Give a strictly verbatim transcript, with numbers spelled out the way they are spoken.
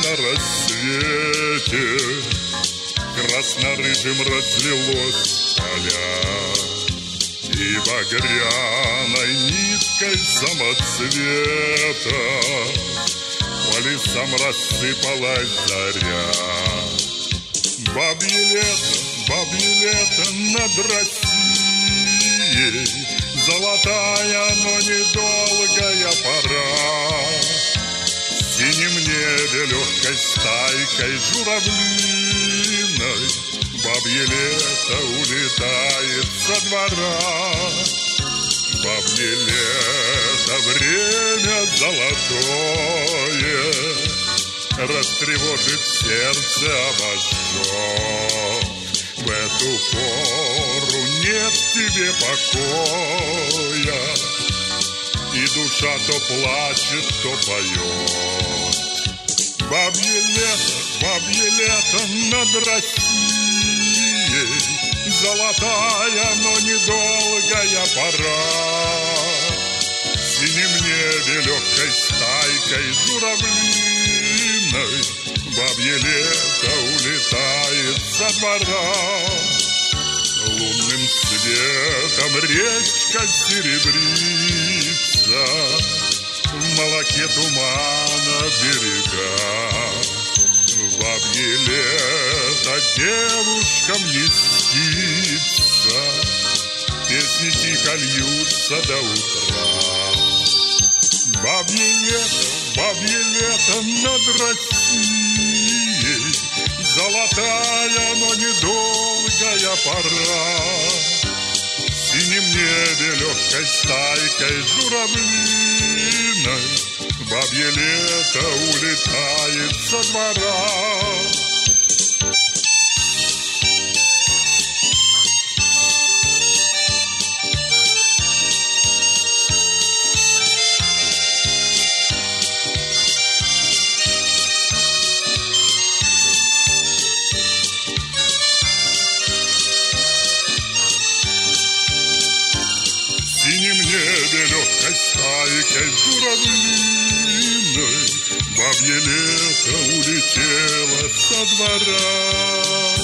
на рассвете красно-рыжим разлилось поля, и багряной ниткой самоцвета по лесам рассыпалась заря. Бабье лето, бабье лето над Россией, золотая, но недолгая пора. В синем небе легкой стайкой журавлиной бабье лето улетает со двора. Бабье лето, время золотое, растревожит сердце, обожжет. В эту пору нет тебе покоя, и душа то плачет, то поет. Бабье лето, бабье лето над Россией, золотая, но недолгая пора. В синем небе легкой стайкой журавлиной бабье лето улетает со двора. Лунным светом речка серебрится, в молоке тумана берега. В бабье лето девушкам не спится, песни тихо льются до утра. Бабье лето, бабье лето над Россией, золотая, но недолгая пора. В синем небе легкой стайкой журавлиной бабье лето улетает со двора. В синем небе легкой стайкой журавлиной бабье лето улетело со двора.